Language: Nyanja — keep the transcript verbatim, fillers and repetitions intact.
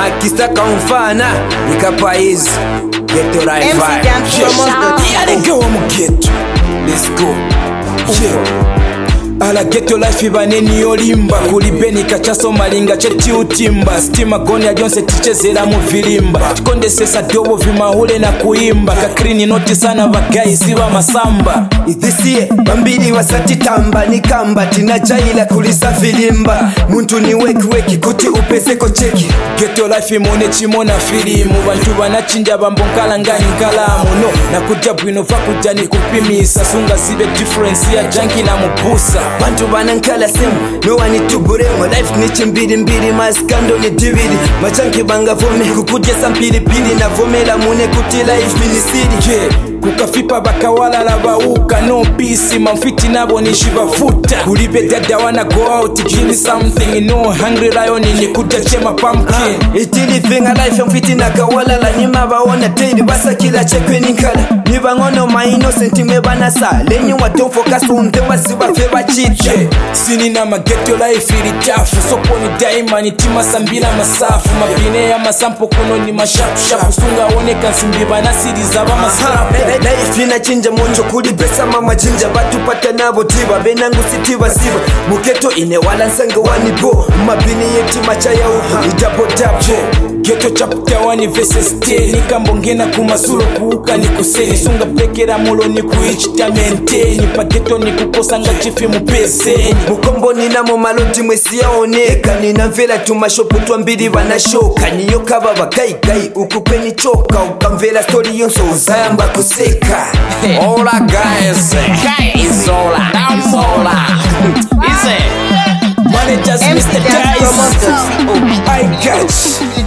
akisaka mfana nikapaizi Ghetto Life vibe. Yale go mu ghetto. Let's go. Yeah. Ala Ghetto Life baneni yolimba kulibeni kachaso malinga cheti utimba stima goni ya jonse tichezera mu vilimba tikondesesa dobo vimahule na kuimba kakrini noti sana bagai siba masamba Idhisiye bambili wasati tamba ni kamba tinajaila kulisa vilimba muntu ni weki weki kuti upeseko cheki Ghetto Life mone chimona filimu bantu banachinja bambonkala ngani nkalamu no na kujja bwino fa kujja ni kupimisa sunga sibe difference ya janki na mubusa bantu banankala semu no wani tuburemo life ni chimbiri mbiri maskando ni dividi machanki banga vome kukudya sampili pili na vomela mune kuti life minisiri yeah. Kukafipa bakawala la bauka no peace mamfiti nabo nishibafuta kulibe dada wana go out give me something no hungry lion ni kutachema pumpkin uh, it living a life mfiti na kawala la nyima baona tedi basa kila chekwe ninkala niba ngono my innocent me banasa lenyi wa don't focus on them wasiba feva cheat yeah. Sini na ma Ghetto Life ili chafu sopo ni daima ni tima sambila masafu mabine ya masampo kuno ni mashapu shapu sunga one kansimbi banasiri zaba masapu life inachinja monjo kuli pesa mama jinja batu pata nabo tiba benangu sitiba siba muketo ine wala nsanga wani bo mabini yeti macha ya uhu itapo tapo Ghetto chapter one verses ten nikambongena kumasuro kuuka ni kuseni sunga pekera mulo ni kuichita maintain pa ghetto ni kukosa nga chifi mupeseni mukombo nina mo maloti mwesi yaoneka nina mvela tumashopu twambiri banashoka niyo kaba bakai kai ukupeni choka ukamvela story yonso uzayamba kuseka Hola guys guys hola I'm hola is it managers Mister Dice I catch